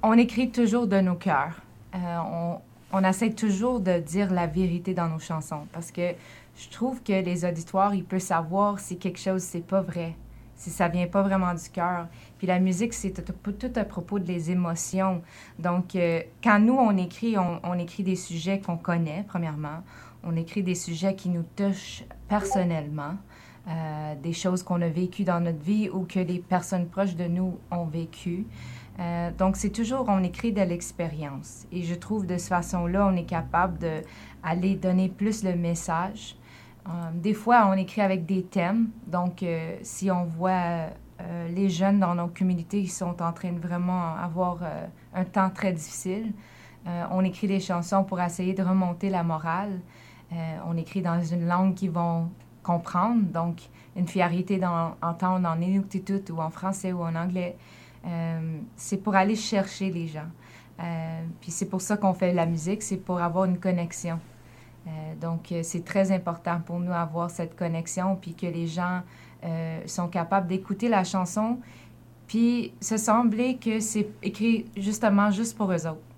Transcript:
On écrit toujours de nos cœurs. On essaie toujours de dire la vérité dans nos chansons parce que je trouve que les auditoires, ils peuvent savoir si quelque chose, c'est pas vrai, si ça vient pas vraiment du cœur. Puis la musique, c'est tout à propos des émotions. Donc, quand nous, on écrit des sujets qu'on connaît, premièrement. On écrit des sujets qui nous touchent personnellement, des choses qu'on a vécues dans notre vie ou que les personnes proches de nous ont vécues. Donc, c'est toujours, on écrit de l'expérience. Et je trouve de cette façon-là, on est capable d'aller donner plus le message. Des fois, on écrit avec des thèmes. Donc, si on voit les jeunes dans nos communautés qui sont en train de vraiment avoir un temps très difficile, on écrit des chansons pour essayer de remonter la morale. On écrit dans une langue qu'ils vont comprendre. Donc, une fiabilité d'entendre en Inuktitut ou en français ou en anglais. C'est pour aller chercher les gens. Puis c'est pour ça qu'on fait la musique, c'est pour avoir une connexion. Donc, c'est très important pour nous avoir cette connexion, puis que les gens sont capables d'écouter la chanson, puis se sembler que c'est écrit justement juste pour eux autres.